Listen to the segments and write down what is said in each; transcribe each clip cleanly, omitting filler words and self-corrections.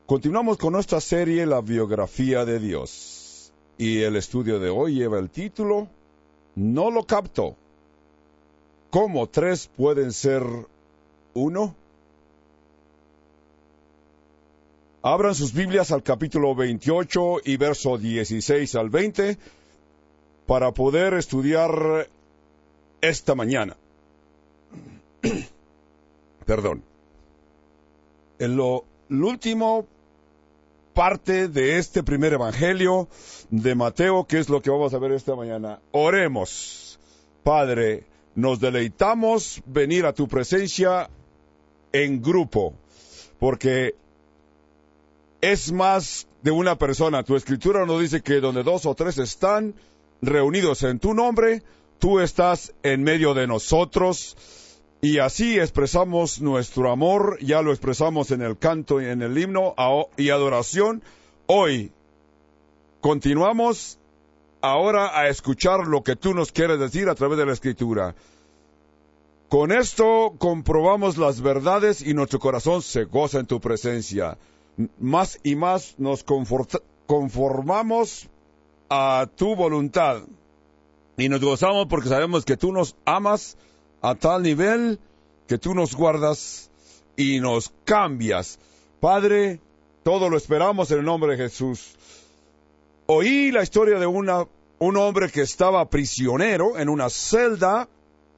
Continuamos con nuestra serie La biografía de Dios. Y el estudio de hoy lleva el título No lo capto. ¿Cómo tres pueden ser uno? Abran sus Biblias al capítulo 28 y verso 16 al 20 para poder estudiar esta mañana. Perdón. En lo último parte de este primer evangelio de Mateo, que es lo que vamos a ver esta mañana. Oremos. Padre, nos deleitamos venir a tu presencia en grupo, porque es más de una persona. Tu escritura nos dice que donde dos o tres están reunidos en tu nombre, tú estás en medio de nosotros. Y así expresamos nuestro amor, ya lo expresamos en el canto y en el himno y adoración. Hoy continuamos ahora a escuchar lo que tú nos quieres decir a través de la Escritura. Con esto comprobamos las verdades y nuestro corazón se goza en tu presencia. Más y más nos conformamos a tu voluntad y nos gozamos porque sabemos que tú nos amas a tal nivel que tú nos guardas y nos cambias. Padre, todo lo esperamos en el nombre de Jesús. Oí la historia de un hombre que estaba prisionero en una celda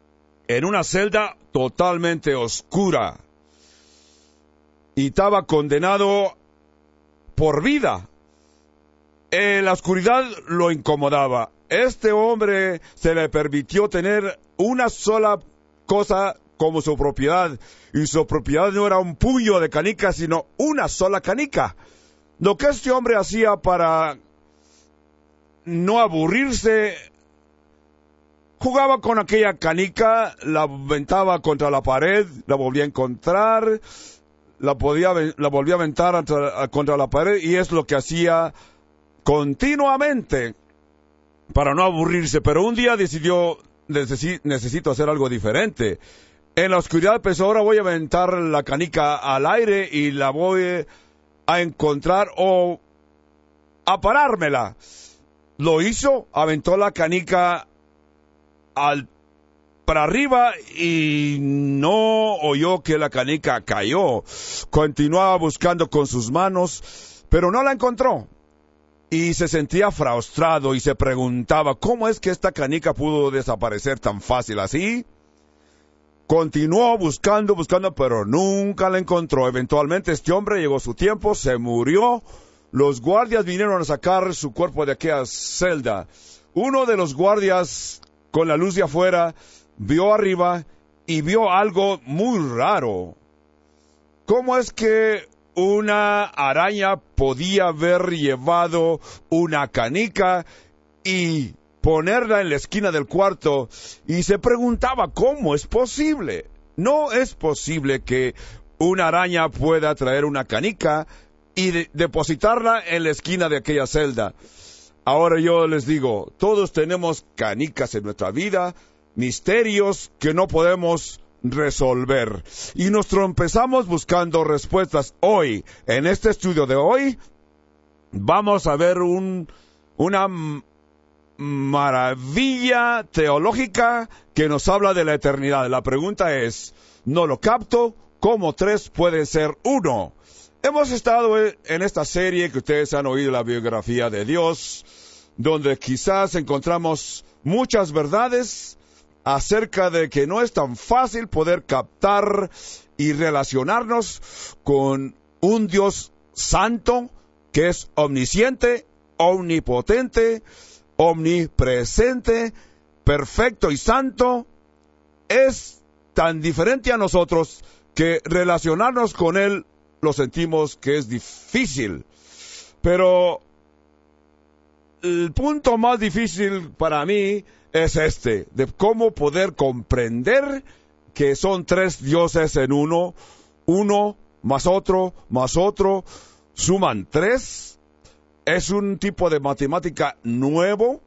totalmente oscura. Y estaba condenado por vida. La oscuridad lo incomodaba. Este hombre se le permitió tener una sola cosa como su propiedad, y su propiedad no era un puño de canica, sino una sola canica. Lo que este hombre hacía para no aburrirse, jugaba con aquella canica, la aventaba contra la pared, la volvía a encontrar, la volvía a aventar contra la pared, y es lo que hacía continuamente para no aburrirse. Pero un día decidió, necesito hacer algo diferente. En la oscuridad pensó, ahora voy a aventar la canica al aire y la voy a encontrar o a parármela. Lo hizo, aventó la canica para arriba y no oyó que la canica cayó. Continuaba buscando con sus manos, pero no la encontró. Y se sentía frustrado y se preguntaba, ¿cómo es que esta canica pudo desaparecer tan fácil así? Continuó buscando, pero nunca la encontró. Eventualmente este hombre llegó su tiempo, se murió. Los guardias vinieron a sacar su cuerpo de aquella celda. Uno de los guardias, con la luz de afuera, vio arriba y vio algo muy raro. ¿Cómo es que una araña podía haber llevado una canica y ponerla en la esquina del cuarto? Y se preguntaba, ¿cómo es posible? No es posible que una araña pueda traer una canica y depositarla en la esquina de aquella celda. Ahora yo les digo, todos tenemos canicas en nuestra vida, misterios que no podemos resolver. Y nos empezamos buscando respuestas. Hoy, en este estudio de hoy, vamos a ver una maravilla teológica que nos habla de la eternidad. La pregunta es, no lo capto, ¿cómo tres pueden ser uno? Hemos estado en esta serie que ustedes han oído, la biografía de Dios, donde quizás encontramos muchas verdades acerca de que no es tan fácil poder captar y relacionarnos con un Dios santo que es omnisciente, omnipotente, omnipresente, perfecto y santo. Es tan diferente a nosotros que relacionarnos con Él lo sentimos que es difícil. Pero el punto más difícil para mí es de cómo poder comprender que son tres dioses en uno más otro, suman tres. Es un tipo de matemática nuevo.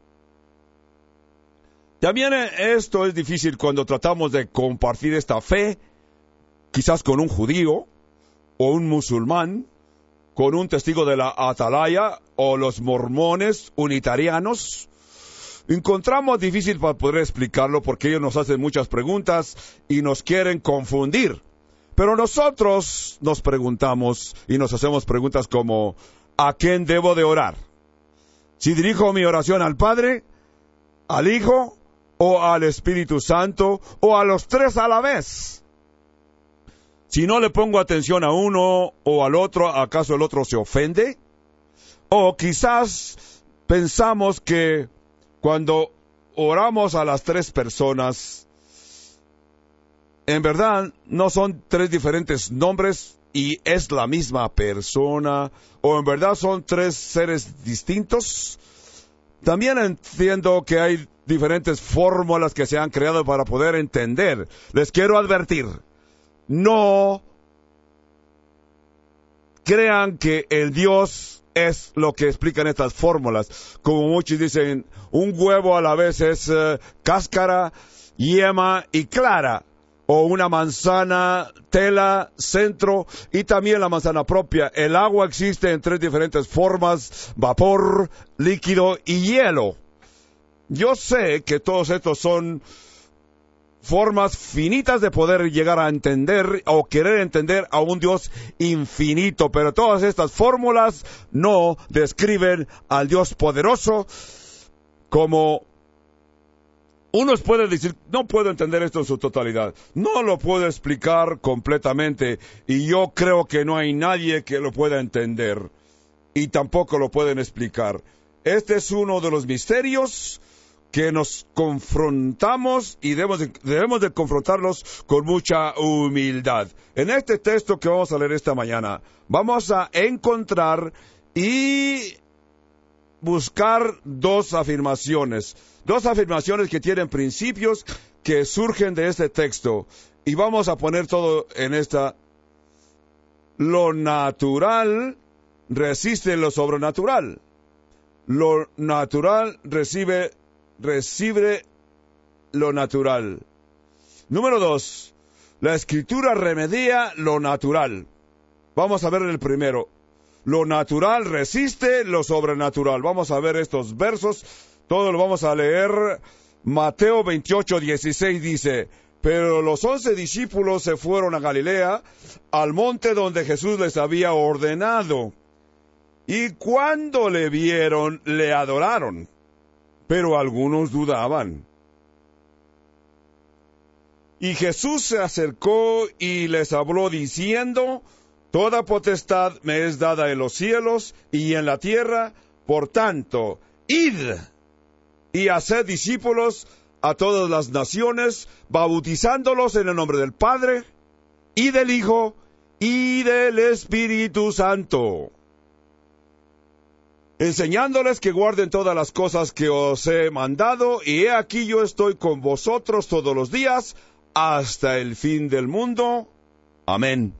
También esto es difícil cuando tratamos de compartir esta fe, quizás con un judío, o un musulmán, con un testigo de la atalaya o los mormones unitarianos. Encontramos difícil para poder explicarlo porque ellos nos hacen muchas preguntas y nos quieren confundir. Pero nosotros nos preguntamos y nos hacemos preguntas como: ¿a quién debo de orar? Si dirijo mi oración al Padre, al Hijo o al Espíritu Santo o a los tres a la vez. Si no le pongo atención a uno o al otro, ¿acaso el otro se ofende? O quizás pensamos que cuando oramos a las tres personas, en verdad no son tres diferentes nombres y es la misma persona, o en verdad son tres seres distintos. También entiendo que hay diferentes fórmulas que se han creado para poder entender. Les quiero advertir, no crean que el Dios es lo que explican estas fórmulas. Como muchos dicen, un huevo a la vez es cáscara, yema y clara. O una manzana, tela, centro y también la manzana propia. El agua existe en tres diferentes formas: vapor, líquido y hielo. Yo sé que todos estos son formas finitas de poder llegar a entender o querer entender a un Dios infinito, pero todas estas fórmulas no describen al Dios poderoso. Como unos pueden decir, no puedo entender esto en su totalidad, no lo puedo explicar completamente, y yo creo que no hay nadie que lo pueda entender, y tampoco lo pueden explicar. Este es uno de los misterios que nos confrontamos y debemos de confrontarlos con mucha humildad. En este texto que vamos a leer esta mañana, vamos a encontrar y buscar dos afirmaciones que tienen principios que surgen de este texto. Y vamos a poner todo en esta: lo natural resiste lo sobrenatural. Lo natural recibe lo natural. Número 2. La Escritura remedia lo natural. Vamos a ver el primero. Lo natural resiste lo sobrenatural. Vamos a ver estos versos. Todo lo vamos a leer. Mateo 28:16 dice: pero los 11 discípulos se fueron a Galilea, al monte donde Jesús les había ordenado. Y cuando le vieron, le adoraron. Pero algunos dudaban. Y Jesús se acercó y les habló diciendo: toda potestad me es dada en los cielos y en la tierra. Por tanto, id y haced discípulos a todas las naciones, bautizándolos en el nombre del Padre, y del Hijo, y del Espíritu Santo, enseñándoles que guarden todas las cosas que os he mandado, y he aquí yo estoy con vosotros todos los días, hasta el fin del mundo. Amén.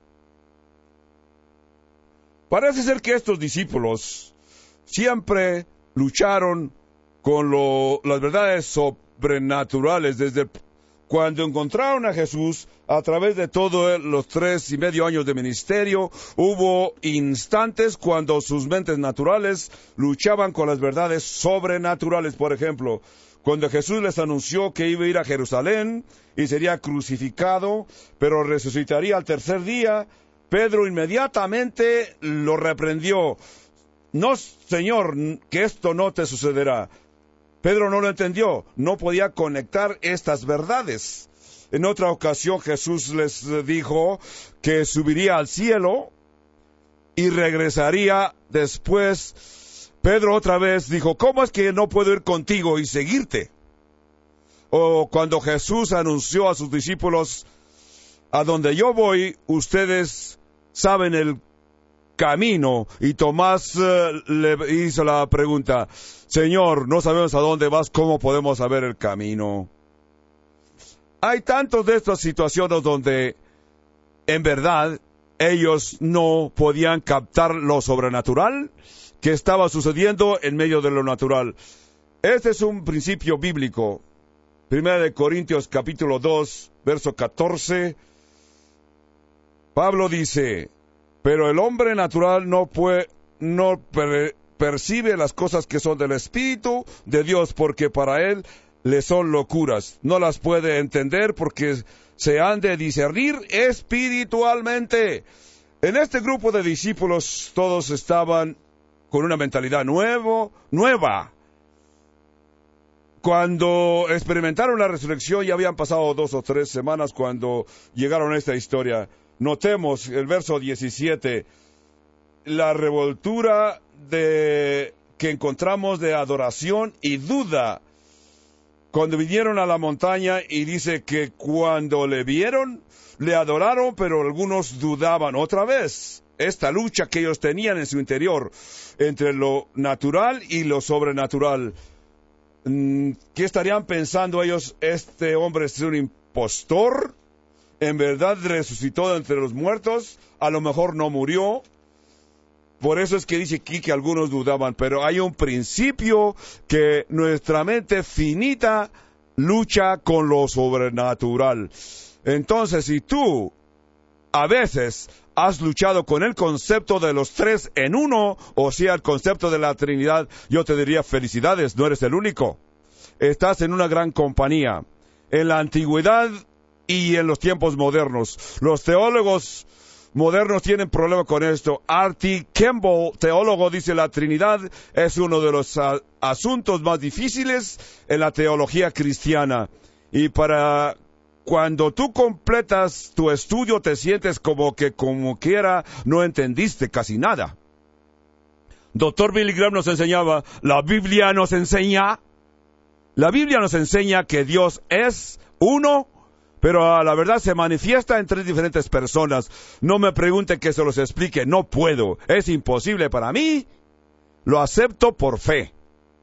Parece ser que estos discípulos siempre lucharon con las verdades sobrenaturales. Desde cuando encontraron a Jesús, a través de todos los 3.5 años de ministerio, hubo instantes cuando sus mentes naturales luchaban con las verdades sobrenaturales. Por ejemplo, cuando Jesús les anunció que iba a ir a Jerusalén y sería crucificado, pero resucitaría al tercer día, Pedro inmediatamente lo reprendió. No, Señor, que esto no te sucederá. Pedro no lo entendió, no podía conectar estas verdades. En otra ocasión Jesús les dijo que subiría al cielo y regresaría después. Pedro otra vez dijo: ¿cómo es que no puedo ir contigo y seguirte? O cuando Jesús anunció a sus discípulos: a donde yo voy, ustedes saben el camino. Y Tomás le hizo la pregunta: Señor, no sabemos a dónde vas, ¿cómo podemos saber el camino? Hay tantas de estas situaciones donde, en verdad, ellos no podían captar lo sobrenatural que estaba sucediendo en medio de lo natural. Este es un principio bíblico. 1 Corintios capítulo 2, verso 14. Pablo dice: Pero el hombre natural no percibe las cosas que son del Espíritu de Dios, porque para él le son locuras. No las puede entender porque se han de discernir espiritualmente. En este grupo de discípulos todos estaban con una mentalidad nueva. Cuando experimentaron la resurrección, ya habían pasado 2 o 3 semanas cuando llegaron a esta historia. Notemos el verso 17, la revoltura que encontramos de adoración y duda. Cuando vinieron a la montaña, y dice que cuando le vieron, le adoraron, pero algunos dudaban otra vez. Esta lucha que ellos tenían en su interior, entre lo natural y lo sobrenatural. ¿Qué estarían pensando ellos? ¿Este hombre es un impostor? ¿En verdad resucitó de entre los muertos? A lo mejor no murió. Por eso es que dice aquí que algunos dudaban, pero hay un principio que nuestra mente finita lucha con lo sobrenatural. Entonces, si tú a veces has luchado con el concepto de los 3 en 1, o sea, el concepto de la Trinidad, yo te diría felicidades, no eres el único. Estás en una gran compañía. En la antigüedad y en los tiempos modernos, los teólogos modernos tienen problema con esto. R.T. Kimball, teólogo, dice la Trinidad es uno de los asuntos más difíciles en la teología cristiana. Y cuando tú completas tu estudio te sientes como quiera no entendiste casi nada. Dr. Billy Graham nos enseñaba, la Biblia nos enseña que Dios es uno, pero a la verdad se manifiesta en 3 diferentes personas. No me pregunte que se los explique, no puedo, es imposible para mí, lo acepto por fe.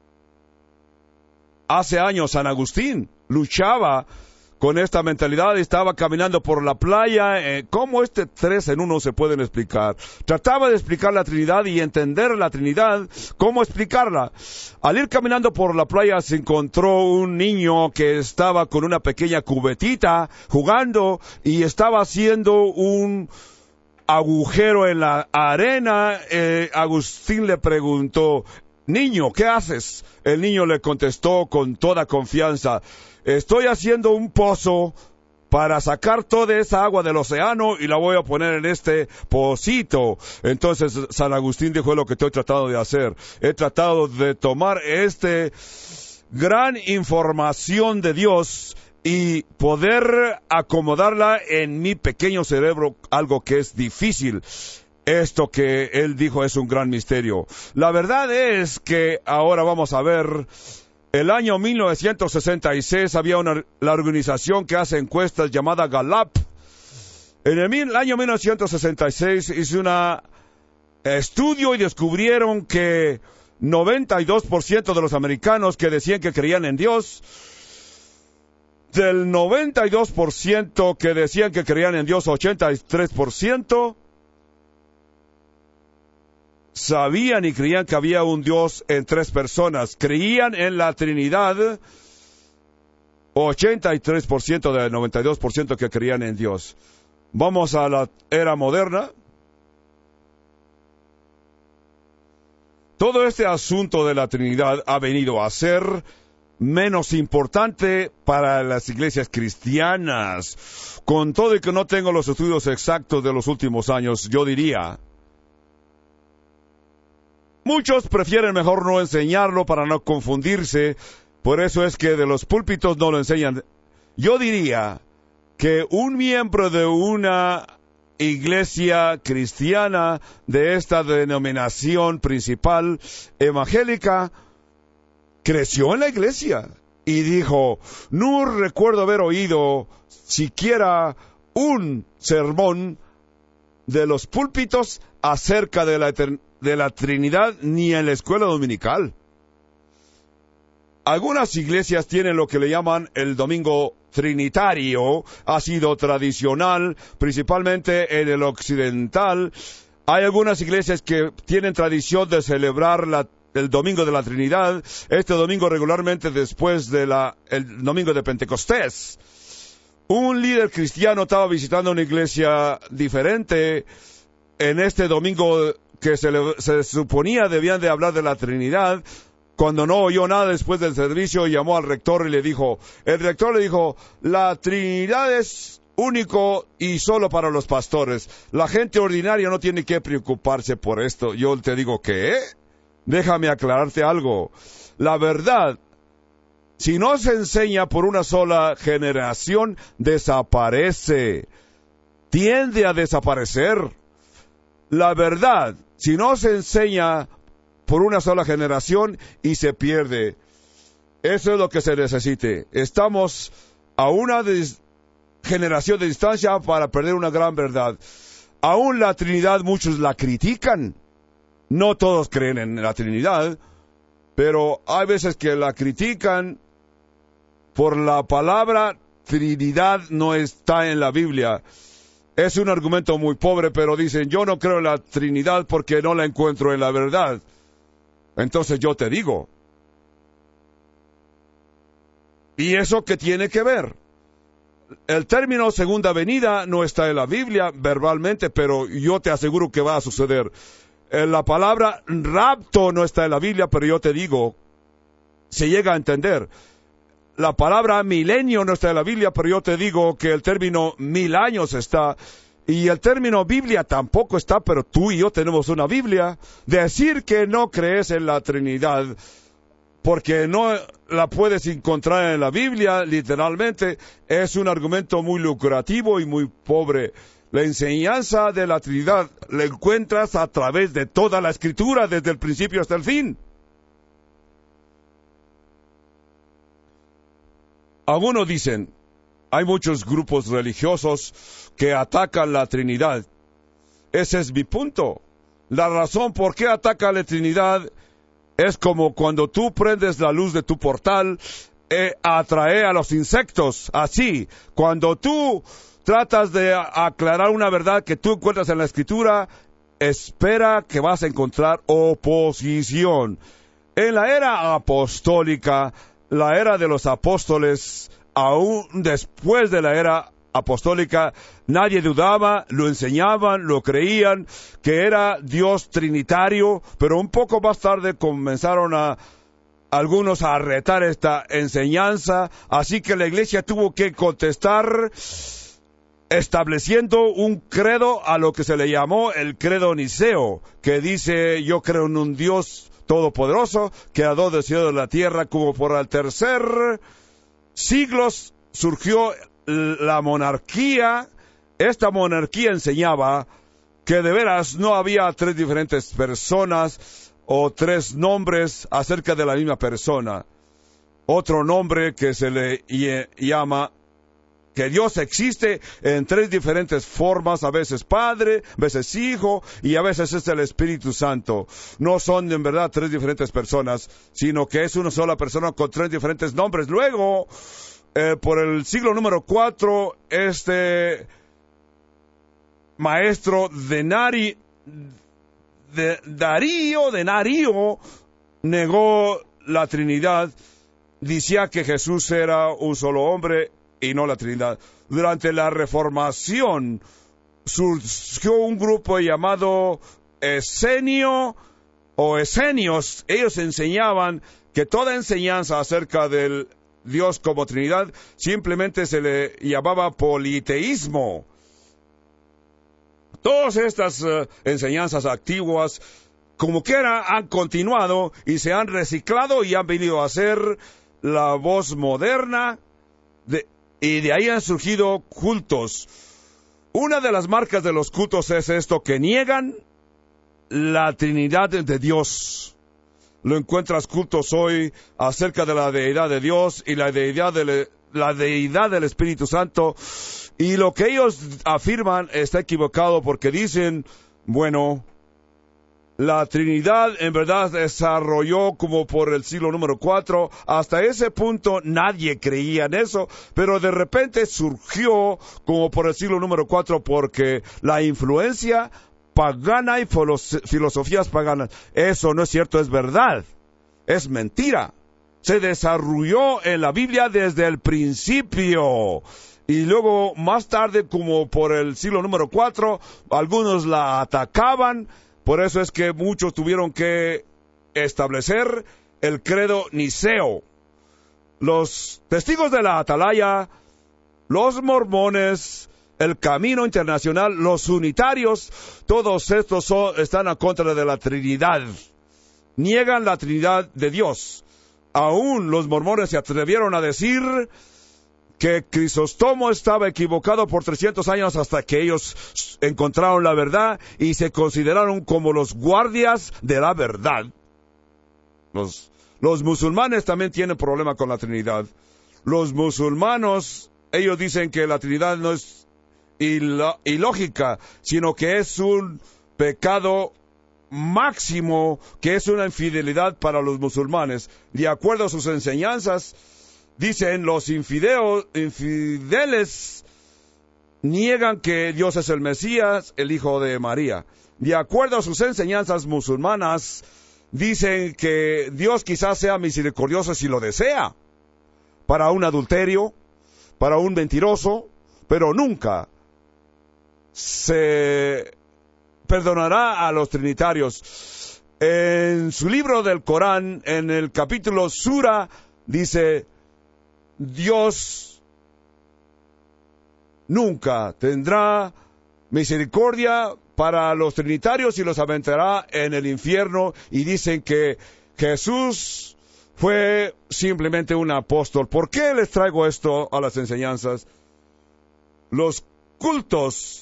Hace años San Agustín luchaba con esta mentalidad, estaba caminando por la playa, ¿cómo 3 en 1 se pueden explicar? Trataba de explicar la Trinidad y entender la Trinidad, ¿cómo explicarla? Al ir caminando por la playa se encontró un niño que estaba con una pequeña cubetita jugando y estaba haciendo un agujero en la arena. Agustín le preguntó, niño, ¿qué haces? El niño le contestó con toda confianza, estoy haciendo un pozo para sacar toda esa agua del océano y la voy a poner en este pocito. Entonces San Agustín dijo, lo que estoy tratando de hacer. He tratado de tomar gran información de Dios y poder acomodarla en mi pequeño cerebro, algo que es difícil. Esto que él dijo es un gran misterio. La verdad es que ahora vamos a ver. El año 1966 había la organización que hace encuestas llamada Gallup. En el año 1966 hizo un estudio y descubrieron que 92% de los americanos que decían que creían en Dios, del 92% que decían que creían en Dios, 83% sabían y creían que había un Dios en 3 personas. Creían en la Trinidad, 83% del 92% que creían en Dios. Vamos a la era moderna. Todo este asunto de la Trinidad ha venido a ser menos importante para las iglesias cristianas. Con todo y que no tengo los estudios exactos de los últimos años, yo diría, muchos prefieren mejor no enseñarlo para no confundirse, por eso es que de los púlpitos no lo enseñan. Yo diría que un miembro de una iglesia cristiana de esta denominación principal evangélica creció en la iglesia y dijo, no recuerdo haber oído siquiera un sermón de los púlpitos acerca de la Trinidad ni en la escuela dominical. Algunas iglesias tienen lo que le llaman el domingo trinitario, ha sido tradicional, principalmente en el occidental. Hay algunas iglesias que tienen tradición de celebrar el domingo de la Trinidad, este domingo regularmente después de el domingo de Pentecostés. Un líder cristiano estaba visitando una iglesia diferente en este domingo que se suponía debían de hablar de la Trinidad, cuando no oyó nada después del servicio, llamó al rector y le dijo, el rector le dijo, la Trinidad es único y solo para los pastores. La gente ordinaria no tiene que preocuparse por esto. Yo te digo, ¿qué? Déjame aclararte algo. La verdad, si no se enseña por una sola generación, desaparece. Tiende a desaparecer. La verdad, si no se enseña por una sola generación y se pierde. Eso es lo que se necesite. Estamos a una generación de distancia para perder una gran verdad. Aún la Trinidad, muchos la critican. No todos creen en la Trinidad, pero hay veces que la critican por la palabra Trinidad no está en la Biblia. Es un argumento muy pobre, pero dicen, yo no creo en la Trinidad porque no la encuentro en la verdad. Entonces yo te digo, ¿y eso qué tiene que ver? El término segunda venida no está en la Biblia verbalmente, pero yo te aseguro que va a suceder. La palabra rapto no está en la Biblia, pero yo te digo, se llega a entender. La palabra milenio no está en la Biblia, pero yo te digo que el término 1000 años está. Y el término Biblia tampoco está, pero tú y yo tenemos una Biblia. Decir que no crees en la Trinidad, porque no la puedes encontrar en la Biblia, literalmente, es un argumento muy lucrativo y muy pobre. La enseñanza de la Trinidad la encuentras a través de toda la Escritura, desde el principio hasta el fin. Algunos dicen, hay muchos grupos religiosos que atacan la Trinidad. Ese es mi punto. La razón por qué atacan la Trinidad es como cuando tú prendes la luz de tu portal, atrae a los insectos. Así, cuando tú tratas de aclarar una verdad que tú encuentras en la Escritura, espera que vas a encontrar oposición. En la era apostólica, la era de los apóstoles, aún después de la era apostólica, nadie dudaba, lo enseñaban, lo creían, que era Dios trinitario, pero un poco más tarde comenzaron algunos a retar esta enseñanza, así que la iglesia tuvo que contestar estableciendo un credo a lo que se le llamó el credo niceo, que dice, yo creo en un Dios todopoderoso, creador del cielo y de la tierra, como por el tercer siglos surgió la monarquía. Esta monarquía enseñaba que de veras no había tres diferentes personas o tres nombres acerca de la misma persona. Otro nombre que se le llama que Dios existe en tres diferentes formas, a veces Padre, a veces Hijo y a veces es el Espíritu Santo. No son en verdad tres diferentes personas, sino que es una sola persona con tres diferentes nombres. Luego, por el siglo número 4, este maestro Darío negó la Trinidad, decía que Jesús era un solo hombre y no la Trinidad. Durante la Reformación surgió un grupo llamado Esenio o Esenios. Ellos enseñaban que toda enseñanza acerca del Dios como Trinidad simplemente se le llamaba politeísmo. Todas estas enseñanzas antiguas, como quiera, han continuado y se han reciclado y han venido a ser la voz moderna, y de ahí han surgido cultos. Una de las marcas de los cultos es esto, que niegan la Trinidad de Dios. Lo encuentras cultos hoy acerca de la deidad de Dios y la deidad del Espíritu Santo. Y lo que ellos afirman está equivocado porque dicen, bueno, la Trinidad en verdad desarrolló como por el siglo número 4. Hasta ese punto nadie creía en eso, pero de repente surgió como por el siglo número 4 porque la influencia pagana y filosofías paganas. Eso no es cierto, es verdad. Es mentira. Se desarrolló en la Biblia desde el principio. Y luego, más tarde, como por el siglo número 4, algunos la atacaban. Por eso es que muchos tuvieron que establecer el credo niceo. Los testigos de la atalaya, los mormones, el Camino Internacional, los unitarios, todos estos están a contra de la Trinidad. Niegan la Trinidad de Dios. Aún los mormones se atrevieron a decir que Crisóstomo estaba equivocado por 300 años hasta que ellos encontraron la verdad y se consideraron como los guardias de la verdad. Los musulmanes también tienen problema con la Trinidad. Los musulmanos, ellos dicen que la Trinidad no es ilógica, sino que es un pecado máximo, que es una infidelidad para los musulmanes. De acuerdo a sus enseñanzas, dicen los infideles niegan que Dios es el Mesías, el Hijo de María. De acuerdo a sus enseñanzas musulmanas, dicen que Dios quizás sea misericordioso si lo desea, para un adulterio, para un mentiroso, pero nunca se perdonará a los trinitarios. En su libro del Corán, en el capítulo Sura, dice: Dios nunca tendrá misericordia para los trinitarios y los aventará en el infierno. Y dicen que Jesús fue simplemente un apóstol. ¿Por qué les traigo esto a las enseñanzas? Los cultos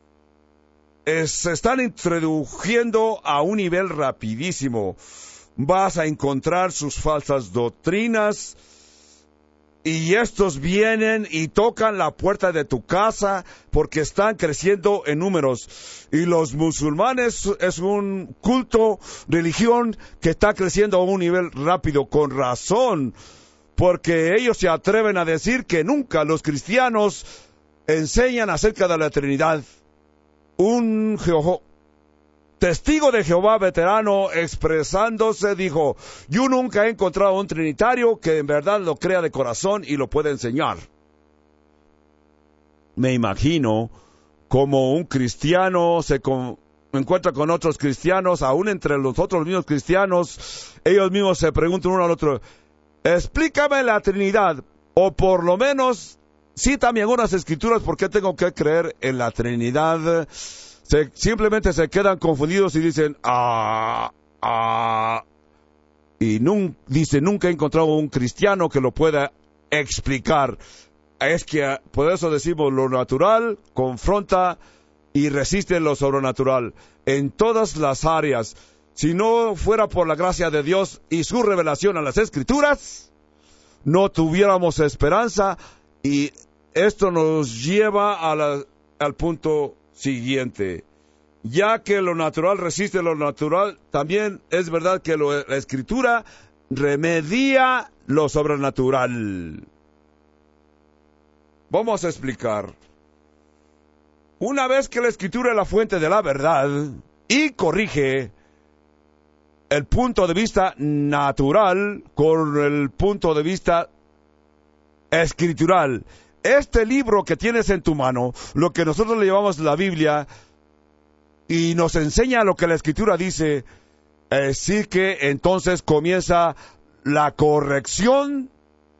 se están introduciendo a un nivel rapidísimo. Vas a encontrar sus falsas doctrinas, y estos vienen y tocan la puerta de tu casa porque están creciendo en números. Y los musulmanes es un culto, religión que está creciendo a un nivel rápido, con razón, porque ellos se atreven a decir que nunca los cristianos enseñan acerca de la Trinidad. Un testigo de Jehová veterano, expresándose, dijo: yo nunca he encontrado un trinitario que en verdad lo crea de corazón y lo pueda enseñar. Me imagino como un cristiano se encuentra con otros cristianos, aún entre los otros mismos cristianos, ellos mismos se preguntan uno al otro: explícame la Trinidad, o por lo menos cítame algunas escrituras, ¿por qué tengo que creer en la Trinidad? Simplemente se quedan confundidos y dicen, y nunca he encontrado un cristiano que lo pueda explicar. Es que por eso decimos, lo natural confronta y resiste lo sobrenatural en todas las áreas. Si no fuera por la gracia de Dios y su revelación a las Escrituras, no tuviéramos esperanza. Y esto nos lleva al punto siguiente: ya que lo natural resiste lo natural, también es verdad que la Escritura remedia lo sobrenatural. Vamos a explicar. Una vez que la Escritura es la fuente de la verdad y corrige el punto de vista natural con el punto de vista escritural, este libro que tienes en tu mano, lo que nosotros le llamamos la Biblia, y nos enseña lo que la Escritura dice, sí que entonces comienza la corrección.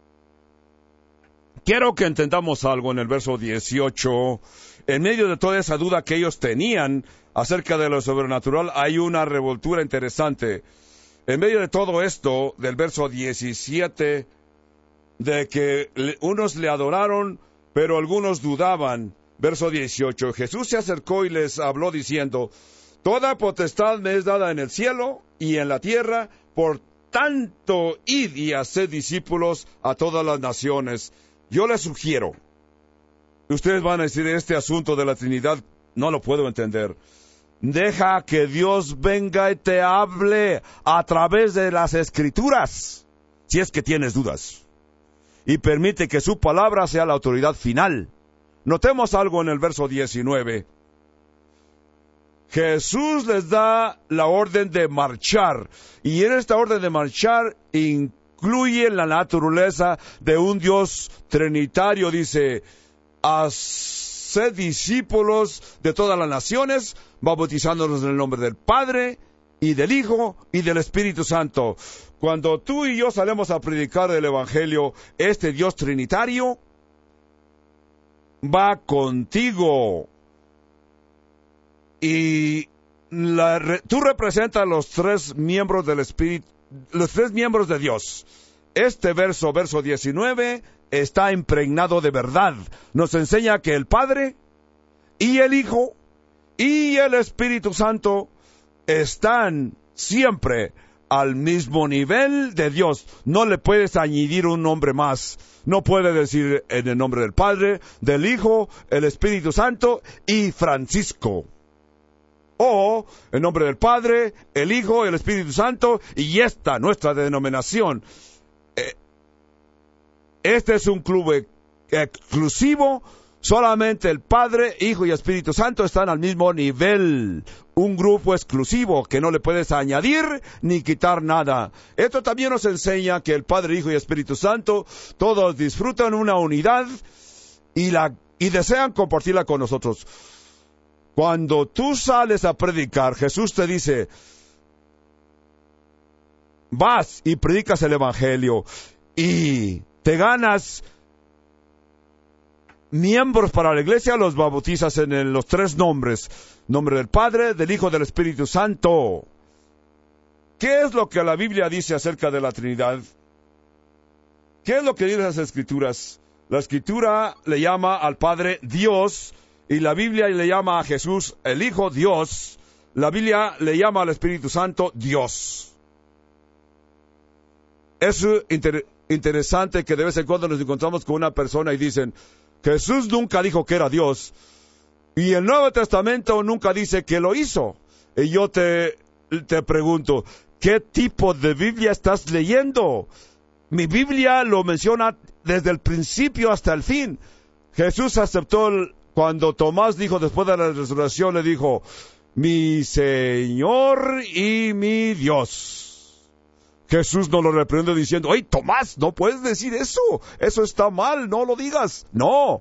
Quiero que entendamos algo en el verso 18. En medio de toda esa duda que ellos tenían acerca de lo sobrenatural, hay una revoltura interesante. En medio de todo esto, del verso 17, de que unos le adoraron, pero algunos dudaban. Verso 18, Jesús se acercó y les habló diciendo: toda potestad me es dada en el cielo y en la tierra, por tanto id y haced discípulos a todas las naciones. Yo les sugiero, ustedes van a decir, este asunto de la Trinidad no lo puedo entender. Deja que Dios venga y te hable a través de las Escrituras, si es que tienes dudas, y permite que su palabra sea la autoridad final. Notemos algo en el verso 19. Jesús les da la orden de marchar, y en esta orden de marchar incluye la naturaleza de un Dios trinitario. Dice: Haced discípulos de todas las naciones, bautizándonos en el nombre del Padre, y del Hijo, y del Espíritu Santo. Cuando tú y yo salemos a predicar el Evangelio, este Dios Trinitario va contigo. Y tú representas los tres miembros del Espíritu, los tres miembros de Dios. Este verso 19, está impregnado de verdad. Nos enseña que el Padre y el Hijo y el Espíritu Santo están siempre al mismo nivel de Dios. No le puedes añadir un nombre más. No puedes decir en el nombre del Padre, del Hijo, el Espíritu Santo y Francisco. O en nombre del Padre, el Hijo, el Espíritu Santo y esta, nuestra denominación. Este es un club exclusivo. Solamente el Padre, Hijo y Espíritu Santo están al mismo nivel. Un grupo exclusivo que no le puedes añadir ni quitar nada. Esto también nos enseña que el Padre, Hijo y Espíritu Santo todos disfrutan una unidad y desean compartirla con nosotros. Cuando tú sales a predicar, Jesús te dice, vas y predicas el Evangelio y te ganas miembros para la iglesia, los bautizas en los tres nombres. Nombre del Padre, del Hijo, del Espíritu Santo. ¿Qué es lo que la Biblia dice acerca de la Trinidad? ¿Qué es lo que dicen las Escrituras? La Escritura le llama al Padre Dios, y la Biblia le llama a Jesús el Hijo Dios. La Biblia le llama al Espíritu Santo Dios. Es interesante que de vez en cuando nos encontramos con una persona y dicen, Jesús nunca dijo que era Dios, y el Nuevo Testamento nunca dice que lo hizo. Y yo te pregunto, ¿qué tipo de Biblia estás leyendo? Mi Biblia lo menciona desde el principio hasta el fin. Jesús aceptó cuando Tomás dijo, después de la resurrección, le dijo, mi Señor y mi Dios. Jesús no lo reprendió diciendo, ¡ay, Tomás, no puedes decir eso! Eso está mal, no lo digas. No.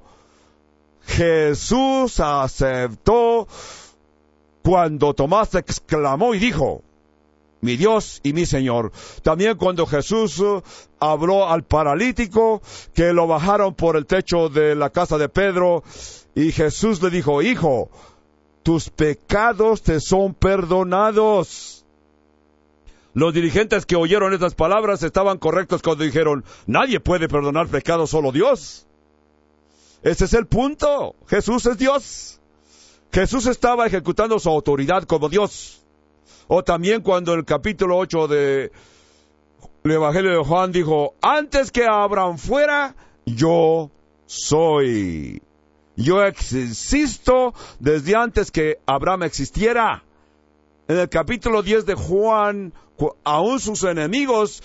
Jesús aceptó cuando Tomás exclamó y dijo, mi Dios y mi Señor. También cuando Jesús habló al paralítico, que lo bajaron por el techo de la casa de Pedro, y Jesús le dijo, hijo, tus pecados te son perdonados. Los dirigentes que oyeron estas palabras estaban correctos cuando dijeron, nadie puede perdonar pecados, solo Dios. Ese es el punto. Jesús es Dios. Jesús estaba ejecutando su autoridad como Dios. O también cuando en el capítulo 8 del Evangelio de Juan dijo, antes que Abraham fuera, yo soy. Yo existo desde antes que Abraham existiera. En el capítulo 10 de Juan, aún sus enemigos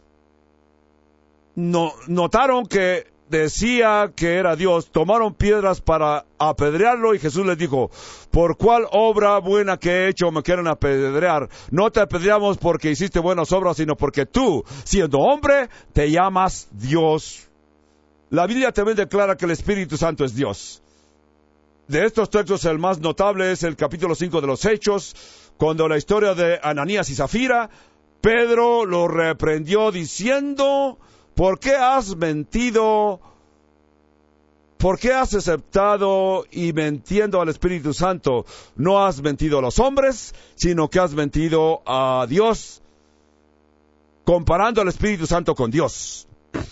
notaron que decía que era Dios, tomaron piedras para apedrearlo y Jesús les dijo, ¿por cuál obra buena que he hecho me quieren apedrear? No te apedreamos porque hiciste buenas obras, sino porque tú, siendo hombre, te llamas Dios. La Biblia también declara que el Espíritu Santo es Dios. De estos textos el más notable es el capítulo 5 de los Hechos, cuando la historia de Ananías y Zafira, Pedro lo reprendió diciendo, ¿por qué has mentido? ¿Por qué has aceptado y mintiendo al Espíritu Santo? No has mentido a los hombres, sino que has mentido a Dios, comparando al Espíritu Santo con Dios.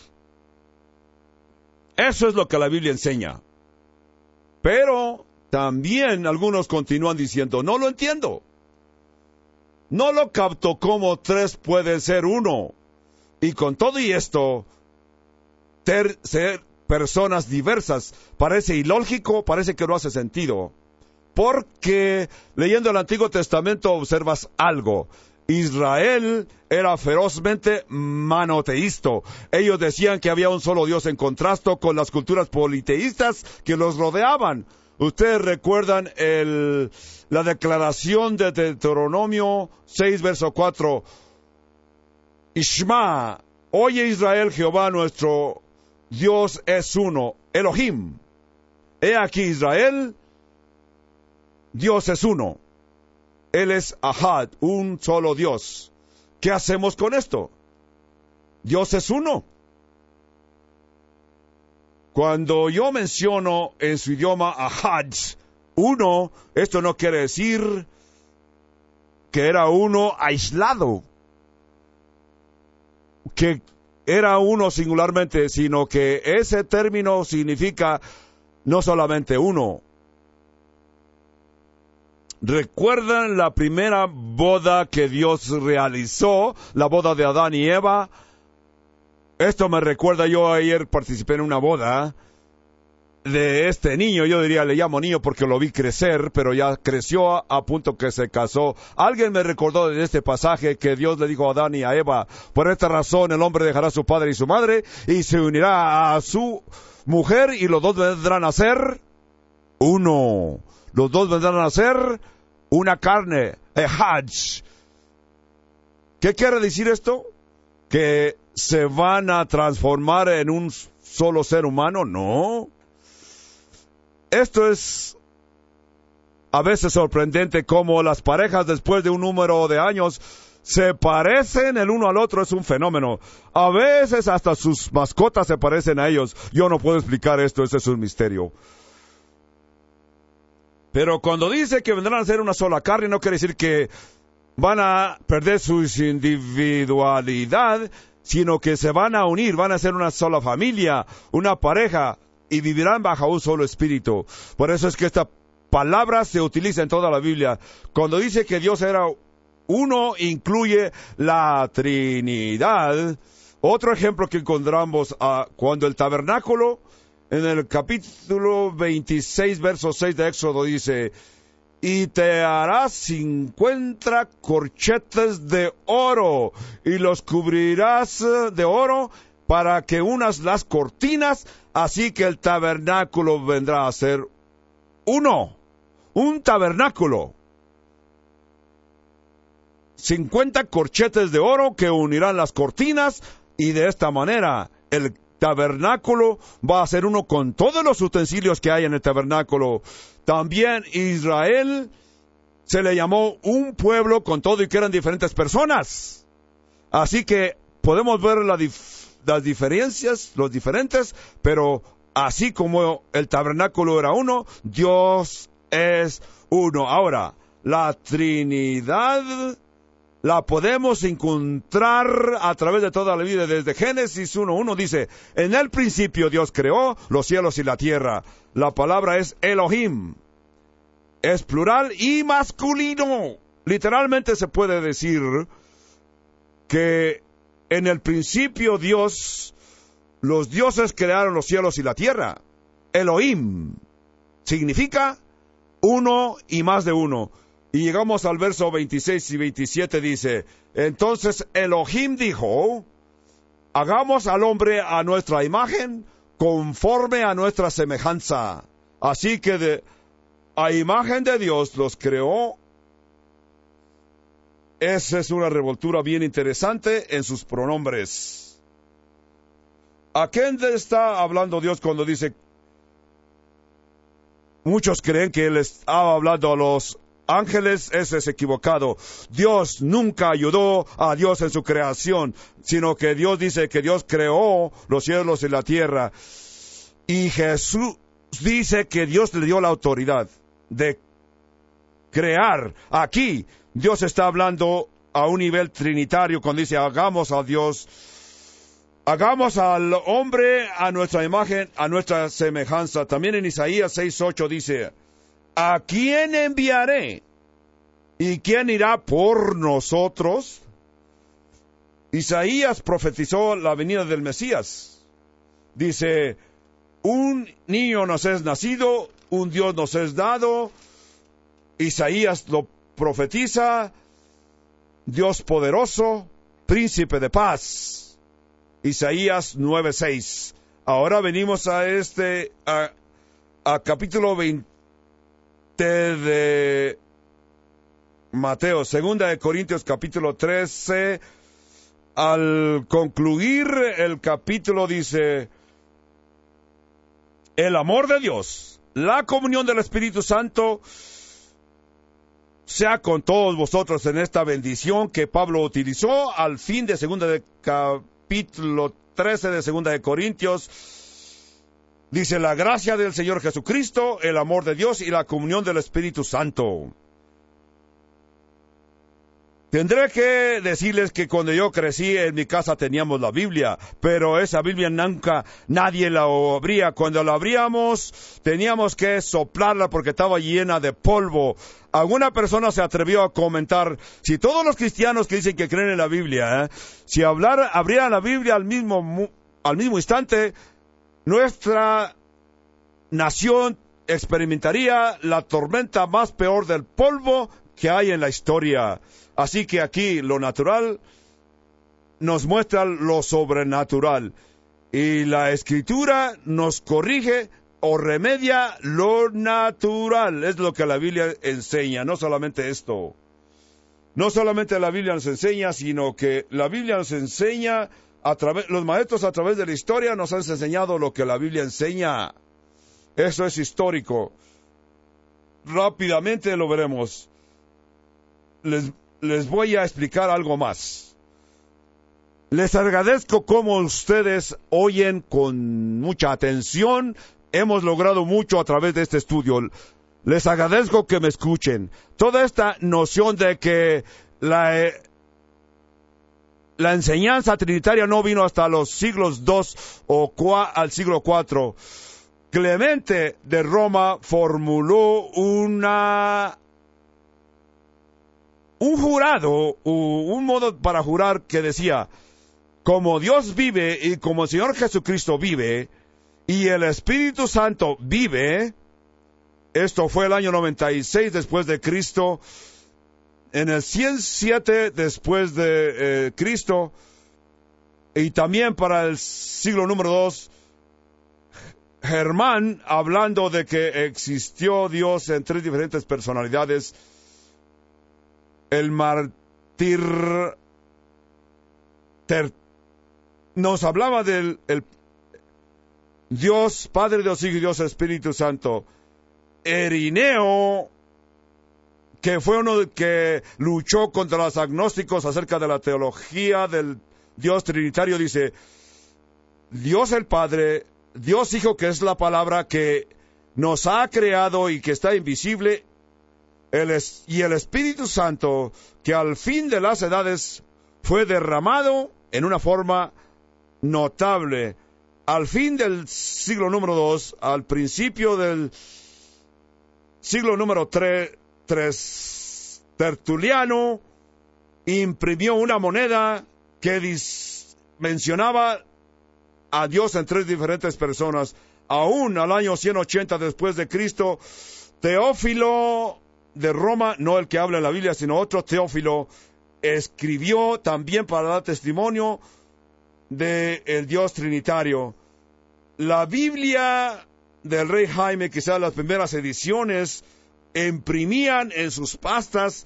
Eso es lo que la Biblia enseña. Pero también algunos continúan diciendo, no lo entiendo. No lo capto cómo tres pueden ser uno. Y con todo y esto, ser personas diversas parece ilógico, parece que no hace sentido. Porque leyendo el Antiguo Testamento observas algo. Israel era ferozmente monoteísta. Ellos decían que había un solo Dios en contraste con las culturas politeístas que los rodeaban. Ustedes recuerdan la declaración de Deuteronomio 6, verso 4. Ishma, oye Israel, Jehová nuestro Dios es uno, Elohim. He aquí Israel, Dios es uno. Él es Ahad, un solo Dios. ¿Qué hacemos con esto? Dios es uno. Cuando yo menciono en su idioma Ahad, uno, esto no quiere decir que era uno aislado, que era uno singularmente, sino que ese término significa no solamente uno. ¿Recuerdan la primera boda que Dios realizó? La boda de Adán y Eva. Esto me recuerda, yo ayer participé en una boda de este niño. Yo diría, le llamo niño porque lo vi crecer, pero ya creció a punto que se casó. Alguien me recordó de este pasaje que Dios le dijo a Adán y a Eva: por esta razón el hombre dejará a su padre y su madre y se unirá a su mujer y los dos vendrán a ser uno. Los dos vendrán a ser una carne, ehad. ¿Qué quiere decir esto? ¿Que se van a transformar en un solo ser humano? No. Esto es a veces sorprendente cómo las parejas después de un número de años se parecen el uno al otro. Es un fenómeno. A veces hasta sus mascotas se parecen a ellos. Yo no puedo explicar esto, este es un misterio. Pero cuando dice que vendrán a ser una sola carne, no quiere decir que van a perder su individualidad, sino que se van a unir, van a ser una sola familia, una pareja, y vivirán bajo un solo espíritu. Por eso es que esta palabra se utiliza en toda la Biblia. Cuando dice que Dios era uno, incluye la Trinidad. Otro ejemplo que encontramos cuando el tabernáculo, en el capítulo 26, verso 6 de Éxodo, dice: y te harás 50 corchetes de oro, y los cubrirás de oro para que unas las cortinas, así que el tabernáculo vendrá a ser uno. Un tabernáculo. 50 corchetes de oro que unirán las cortinas, y de esta manera el tabernáculo va a ser uno con todos los utensilios que hay en el tabernáculo. También Israel se le llamó un pueblo con todo y que eran diferentes personas. Así que podemos ver las diferencias, los diferentes, pero así como el tabernáculo era uno, Dios es uno. Ahora, la Trinidad la podemos encontrar a través de toda la vida. Desde Génesis 1:1 dice: en el principio Dios creó los cielos y la tierra. La palabra es Elohim. Es plural y masculino. Literalmente se puede decir que en el principio los dioses crearon los cielos y la tierra. Elohim significa uno y más de uno. Y llegamos al verso 26 y 27, dice: entonces Elohim dijo: hagamos al hombre a nuestra imagen, conforme a nuestra semejanza. Así que a imagen de Dios los creó. Esa es una revoltura bien interesante en sus pronombres. ¿A quién está hablando Dios cuando dice? Muchos creen que Él estaba hablando a los ángeles. Ese es equivocado. Dios nunca ayudó a Dios en su creación, sino que Dios dice que Dios creó los cielos y la tierra. Y Jesús dice que Dios le dio la autoridad de crear. Aquí Dios está hablando a un nivel trinitario cuando dice: hagamos a Dios, hagamos al hombre a nuestra imagen, a nuestra semejanza. También en Isaías 6:8 dice: ¿a quién enviaré? ¿Y quién irá por nosotros? Isaías profetizó la venida del Mesías. Dice: un niño nos es nacido, un Dios nos es dado. Isaías lo profetiza: Dios poderoso, príncipe de paz. Isaías 9:6. Ahora venimos a capítulo 20 de Mateo, segunda de Corintios capítulo 13. Al concluir el capítulo dice: el amor de Dios La comunión del Espíritu Santo sea con todos vosotros en esta bendición que Pablo utilizó al fin de capítulo 13 de 2 de Corintios. Dice: la gracia del Señor Jesucristo, el amor de Dios y la comunión del Espíritu Santo. Tendré que decirles que cuando yo crecí en mi casa teníamos la Biblia, pero esa Biblia nunca nadie la abría. Cuando la abríamos teníamos que soplarla porque estaba llena de polvo. Alguna persona se atrevió a comentar: si todos los cristianos que dicen que creen en la Biblia, si abrieran la Biblia al mismo instante, nuestra nación experimentaría la tormenta más peor del polvo que hay en la historia. Así que aquí lo natural nos muestra lo sobrenatural. Y la Escritura nos corrige o remedia lo natural. Es lo que la Biblia enseña. No solamente esto. No solamente la Biblia nos enseña, sino que la Biblia nos enseña, los maestros a través de la historia nos han enseñado lo que la Biblia enseña. Eso es histórico. Rápidamente lo veremos. Les voy a explicar algo más. Les agradezco cómo ustedes oyen con mucha atención. Hemos logrado mucho a través de este estudio. Les agradezco que me escuchen. Toda esta noción de que la enseñanza trinitaria no vino hasta los siglos II al siglo IV. Clemente de Roma formuló un jurado, un modo para jurar que decía: como Dios vive y como el Señor Jesucristo vive y el Espíritu Santo vive. Esto fue el año 96 después de Cristo. En el 107 después de Cristo. Y también para el siglo número 2. Germán, hablando de que existió Dios en 3 diferentes personalidades. El mártir nos hablaba del Dios Padre, Dios Hijo y Dios Espíritu Santo. Irineo, que fue uno que luchó contra los agnósticos acerca de la teología del Dios Trinitario, dice: Dios el Padre, Dios Hijo, que es la palabra que nos ha creado y que está invisible, y el Espíritu Santo, que al fin de las edades fue derramado en una forma notable. Al fin del siglo número 2, al principio del siglo número 3, Tertuliano imprimió una moneda que mencionaba a Dios en 3 diferentes personas. Aún al año 180 después de Cristo, Teófilo de Roma, no el que habla en la Biblia, sino otro Teófilo, escribió también para dar testimonio del Dios Trinitario. La Biblia del Rey Jaime, quizás las primeras ediciones, imprimían en sus pastas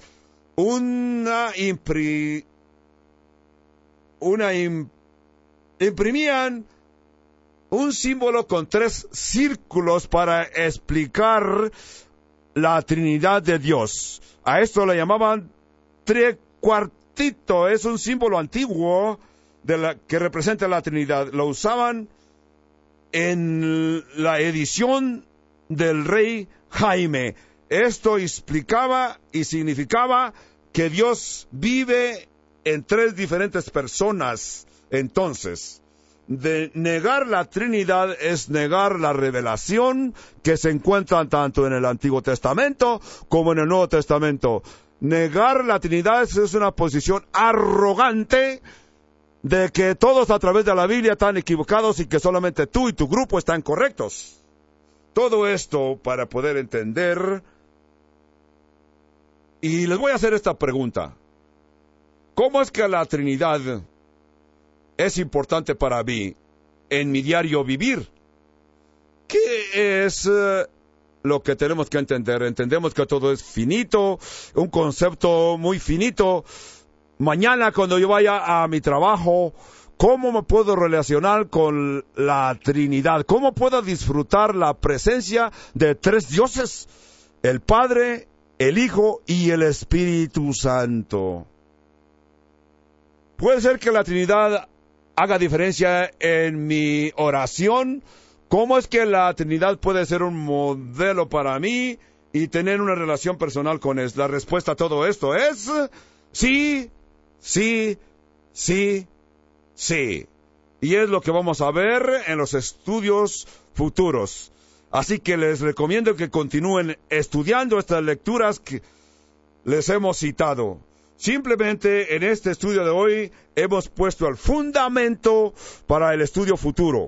imprimían un símbolo con 3 círculos para explicar la Trinidad de Dios. A esto le llamaban tricuartito. Es un símbolo antiguo que representa la Trinidad. Lo usaban en la edición del Rey Jaime. Esto explicaba y significaba que Dios vive en 3 diferentes personas. Entonces, de negar la Trinidad es negar la revelación que se encuentra tanto en el Antiguo Testamento como en el Nuevo Testamento. Negar la Trinidad es una posición arrogante de que todos a través de la Biblia están equivocados y que solamente tú y tu grupo están correctos. Todo esto para poder entender. Y les voy a hacer esta pregunta: ¿cómo es que la Trinidad es importante para mí en mi diario vivir? ¿Qué es lo que tenemos que entender? Entendemos que todo es finito, un concepto muy finito. Mañana cuando yo vaya a mi trabajo, ¿Cómo me puedo relacionar con la Trinidad? ¿Cómo puedo disfrutar la presencia de tres dioses? El Padre, el Hijo y el Espíritu Santo. Puede ser que la Trinidad haga diferencia en mi oración. ¿Cómo es que la Trinidad puede ser un modelo para mí y tener una relación personal con Él? La respuesta a todo esto es sí, sí, sí, sí. Y es lo que vamos a ver en los estudios futuros. Así que les recomiendo que continúen estudiando estas lecturas que les hemos citado. Simplemente en este estudio de hoy hemos puesto el fundamento para el estudio futuro.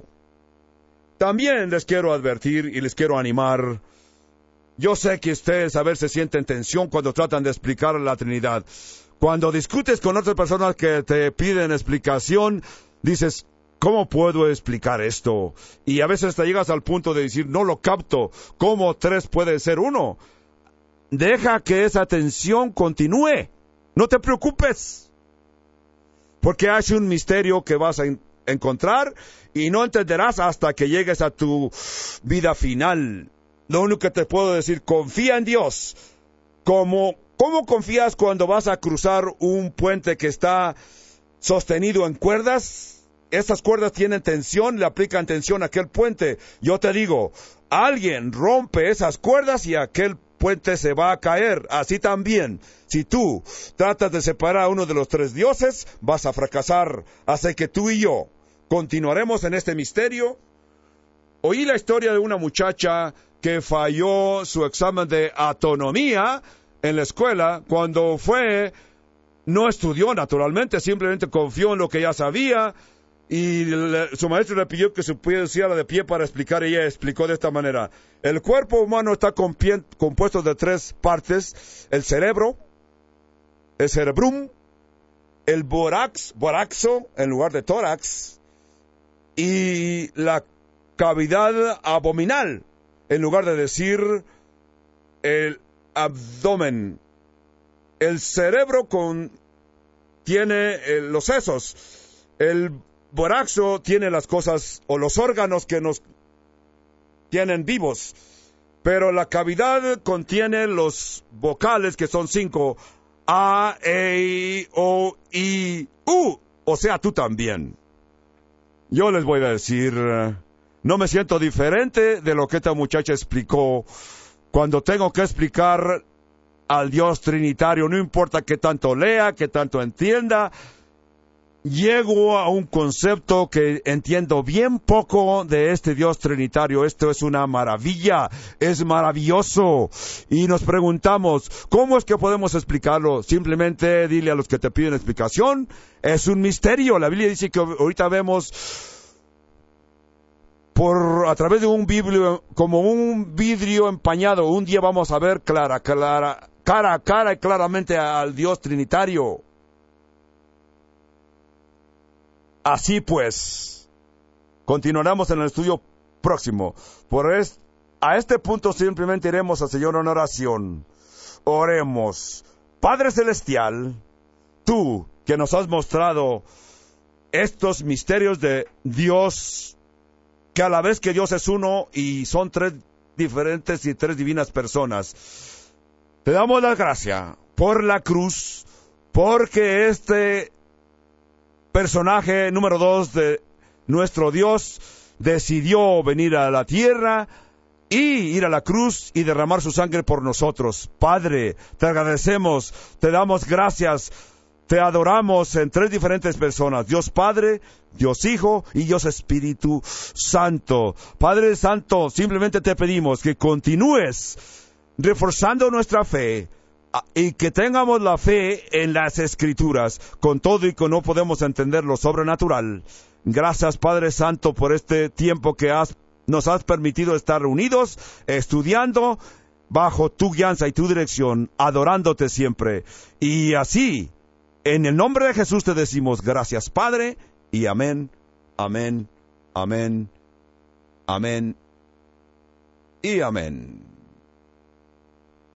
También les quiero advertir y les quiero animar. Yo sé que ustedes a veces sienten tensión cuando tratan de explicar la Trinidad. Cuando discutes con otras personas que te piden explicación, dices, ¿cómo puedo explicar esto? Y a veces te llegas al punto de decir, no lo capto. ¿Cómo tres puede ser uno? Deja que esa tensión continúe. No te preocupes. Porque hay un misterio que vas a encontrar y no entenderás hasta que llegues a tu vida final. Lo único que te puedo decir, confía en Dios. ¿Cómo confías cuando vas a cruzar un puente que está sostenido en cuerdas? Estas cuerdas tienen tensión, le aplican tensión a aquel puente. Yo te digo, alguien rompe esas cuerdas y aquel puente se va a caer. Así también, si tú tratas de separar a uno de los tres dioses, vas a fracasar. Así que tú y yo continuaremos en este misterio. Oí la historia de una muchacha que falló su examen de anatomía en la escuela. Cuando fue, no estudió naturalmente, simplemente confió en lo que ya sabía. Y su maestro le pidió que se pusiera de pie para explicar, y ella explicó de esta manera. El cuerpo humano está compuesto de tres partes: el cerebro, el cerebrum, el boraxo en lugar de tórax, y la cavidad abdominal en lugar de decir el abdomen. El cerebro tiene los sesos. El boraxo tiene las cosas o los órganos que nos tienen vivos, pero la cavidad contiene los vocales, que son 5: A, E, O, I, U. O sea, tú también. Yo les voy a decir, no me siento diferente de lo que esta muchacha explicó. Cuando tengo que explicar al Dios Trinitario, no importa qué tanto lea, qué tanto entienda, llego a un concepto que entiendo bien poco de este Dios Trinitario. Esto es una maravilla, es maravilloso. Y nos preguntamos, ¿cómo es que podemos explicarlo? Simplemente dile a los que te piden explicación, es un misterio. La Biblia dice que ahorita vemos a través de un vidrio, como un vidrio empañado. Un día vamos a ver cara a cara y claramente al Dios Trinitario. Así pues, continuaremos en el estudio próximo. A este punto simplemente iremos al Señor en oración. Oremos. Padre Celestial, tú que nos has mostrado estos misterios de Dios, que a la vez que Dios es uno y son tres diferentes y tres divinas personas, te damos la gracia por la cruz, porque este personaje número 2 de nuestro Dios decidió venir a la tierra y ir a la cruz y derramar su sangre por nosotros. Padre, te agradecemos, te damos gracias, te adoramos en tres diferentes personas: Dios Padre, Dios Hijo y Dios Espíritu Santo. Padre Santo, simplemente te pedimos que continúes reforzando nuestra fe, y que tengamos la fe en las Escrituras, con todo y que no podemos entender lo sobrenatural. Gracias, Padre Santo, por este tiempo que nos has permitido estar reunidos, estudiando bajo tu guianza y tu dirección, adorándote siempre. Y así, en el nombre de Jesús te decimos gracias, Padre, y amén, amén, amén, amén y amén.